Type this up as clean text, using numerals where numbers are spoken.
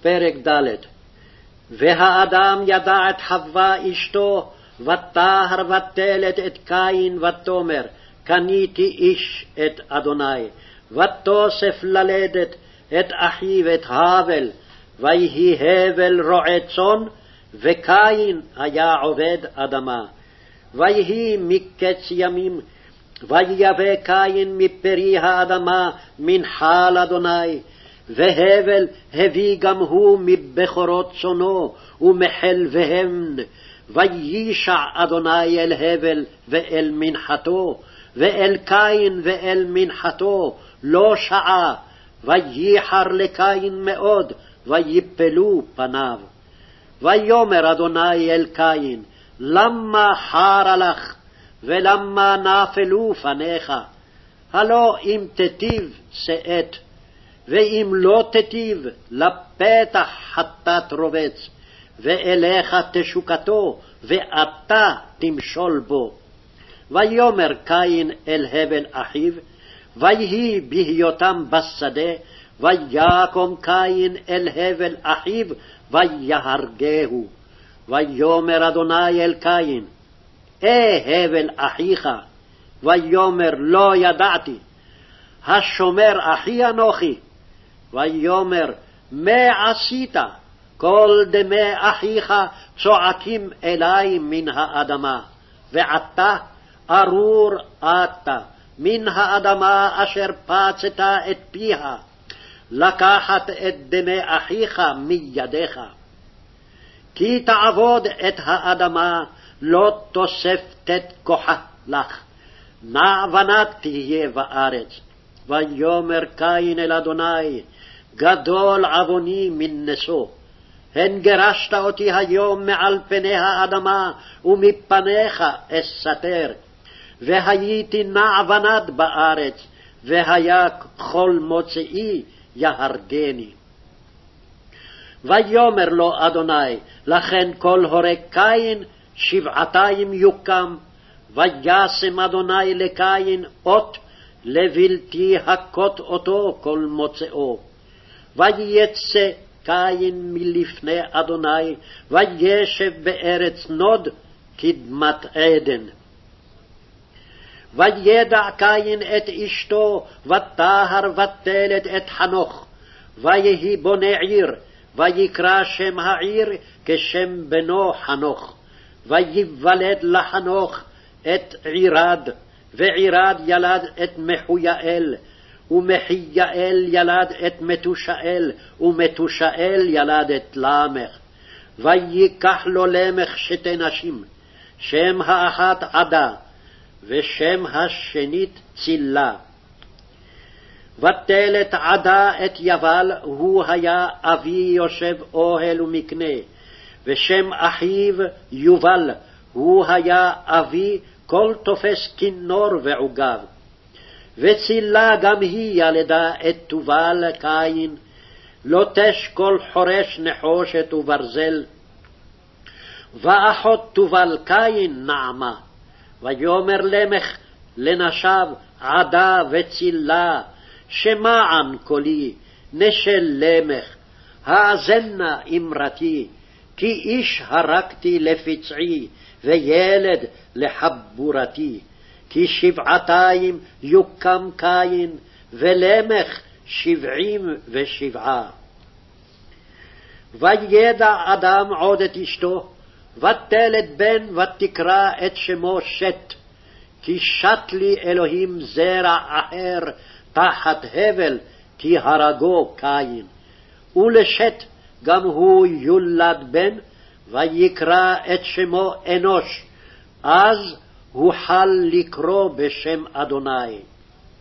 פרק ד'. והאדם ידע את חווה אשתו, ותהר ותלת את קין ותאמר, קניתי איש את אדוני. ותוסף ללדת את אחיו את הבל, ויהי הבל רועה צאן, וקין היה עובד אדמה. ויהי מקץ ימים, ויבא קין מפרי האדמה מנחה לאדוני, והבל הביא גם הוא מבכורות צאנו ומחלביהם. וישע אדוני אל הבל ואל מנחתו, ואל קין ואל מנחתו לא שעה. וייחר לקין מאוד, ויפלו פניו. ויאמר אדוני אל קין, למה חרה לך, ולמה נפלו פניך? הלא אם תטיב שאת, ואם לא תטיב לפתח חטאת רובץ, ואליך תשוקתו, ואתה תמשול בו. ויאמר קין אל הבל אחיו, ויהי בהיותם בשדה, ויקום קין אל הבל אחיו, ויהרגהו. ויאמר אדוני אל קין, הבל אחיך? ויאמר לא ידעתי, השומר אחי אנוכי. ויאמר מה עשית? כל דמי אחיך צועקים אלי מן האדמה, ועתה ארור אתה מן האדמה אשר פצת את פיה, לקחת את דמי אחיך מידיך. כי תעבוד את האדמה, לא תוספת כוחה לך, נעבנת תהיה בארץ. ויאמר קין אל אדוני, גדול עווני מן נשוא, הן גירשת אותי היום מעל פני האדמה, ומפניך אסתר, והייתי נעבנת בארץ, והיה כל מוצאי יהרגני. ויאמר לו אדוני, לכן כל הורג קין 7 יוקם. וישם אדוני לקין אות, לבלתי הכות אותו כל מוצאו. ויצא קין מלפני אדוני, וישב בארץ נוד קדמת עדן. וידע קין את אשתו, ותהר ותלת את חנוך, ויהי בונה עיר, ויקרא שם העיר כשם בנו חנוך. ויוולד לחנוך את עירד, ועירד ילד את מחויאל, ומחיאל ילד את מתושאל, ומתושאל ילד את למך. ויקח לו למך 2 נשים, שם האחת עדה, ושם השנית צילה. ותלת עדה את יבל, הוא היה אבי יושב אוהל ומקנה, ושם אחיו יובל, הוא היה אבי כל תופס כינור ועוגב. וצילה גם היא ילדה את תובל קין, לוטש כל חורש נחושת וברזל. ואחות תובל קין נעמה. ויאמר למך לנשיו עדה וצילה, שמען קולי, נשל למך, האזנה אמרתי, כי איש הרגתי לפצעי, וילד לחבורתי. כי 7 יוקם קין, ולמך 77. וידע אדם עוד את אשתו, ותלת בן, ותקרא את שמו שת. כי שת לי אלוהים זרע אחר תחת הבל, כי הרגו קין. ולשת גם הוא יולד בן, ויקרא את שמו אנוש, אז הוחל לקרוא בשם אדוני.